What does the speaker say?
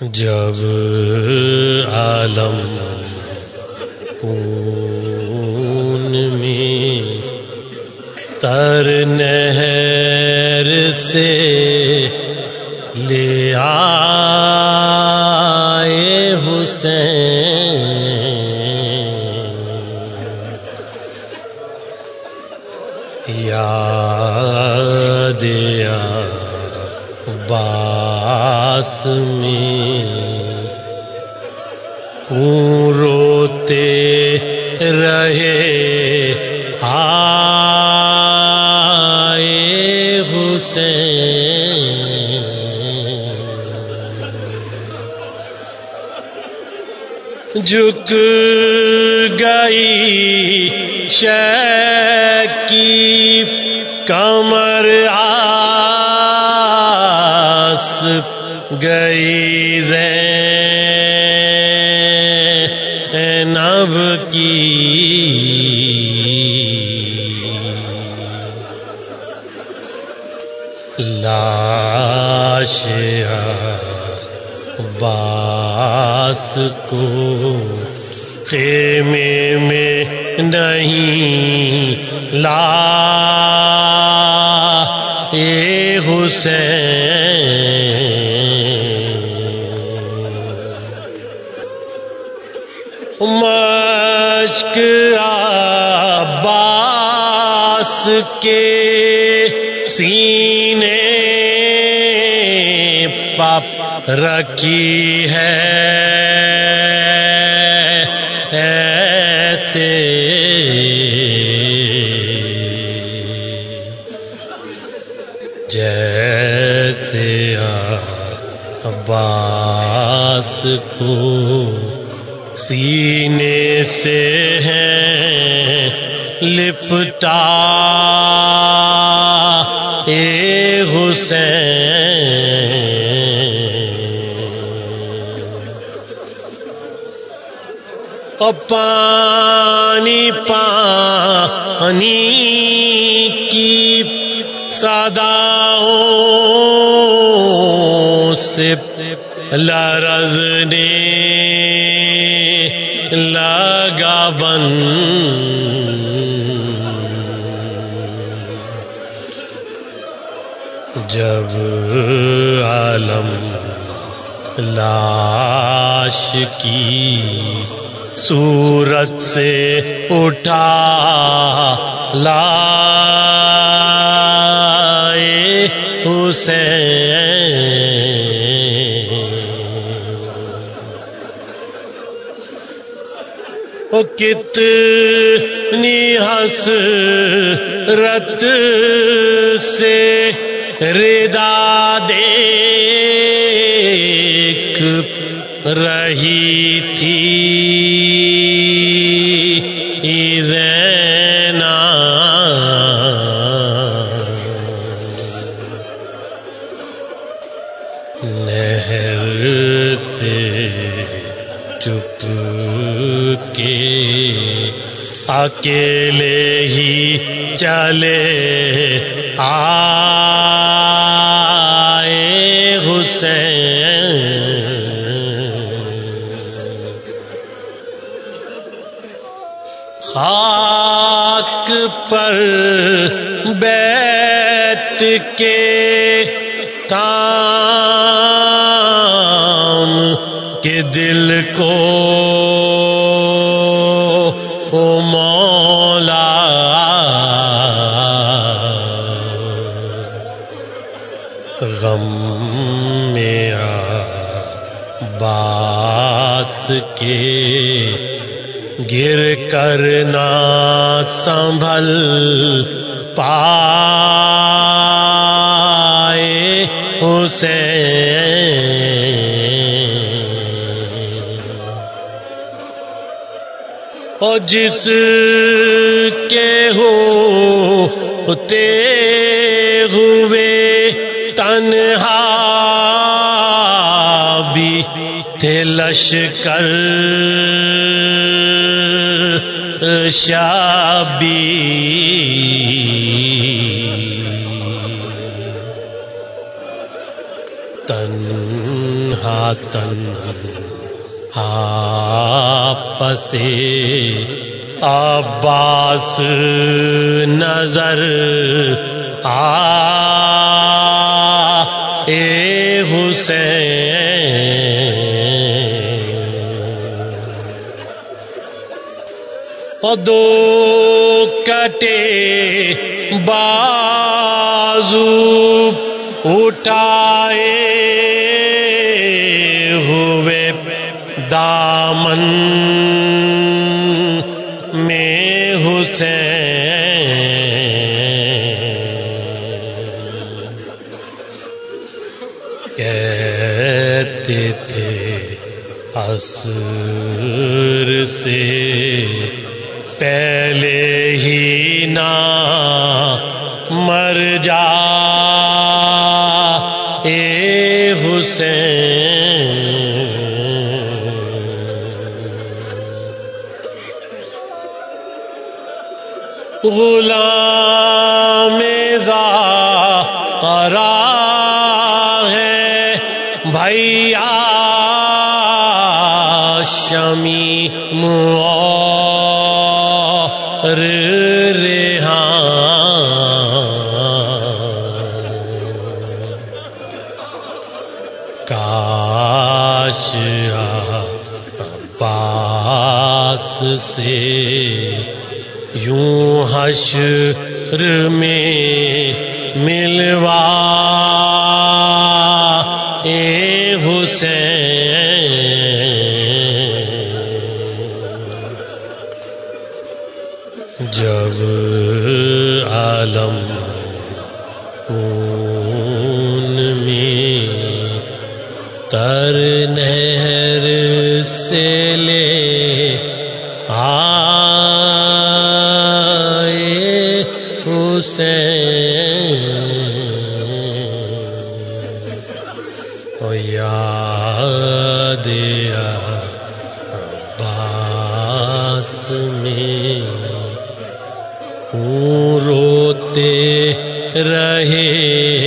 جب عالم خون میں تر نہر سے لے آئے حسین، یاد عباس میں خون روتے رہے آئے حسین، جھک گئی شیخ کی کمر، آس گئی زینب کی، لاش عباس کو خیمے میں نہیں لائے حسین، مشک عباس کے سینے پاپ رکھی ہے ایسے، جیسے عباس کو سینے سے ہے لپٹا اے حسین، اور پانی پانی کی صداؤں سے لرزنے لگا بن، جب عالم لاش کی صورت سے اٹھا لائے حسین، او کتنی حسرت سے ردا دیکھ رہی تھی نہر سے چپ کے اکیلے ہی چلے آئے حسین، خاک پر بیٹھ کے تام کے دل کو او مولا غم میں عباس کے گر کر نہ سنبھل پائے حسین، اور جس کے ہوتے ہوئے تنہا بھی تھے لشکر شابی، تنہا پس عباس نظر آئے حسین، اور دو کٹے بازو اٹھائے ہوئے دامن میں حسین، کہتے تھے عصر سے پہلے ہی نہ مر جا اے حسین، غلام زہرا ہے بھیا شمیم اور ریحان، کاش عباس سے یوں حشر میں ملوا اے حسین، جب عالم خون میں تر نہر سے لے آئے حسین، اور یاد عباس میں روتے رہے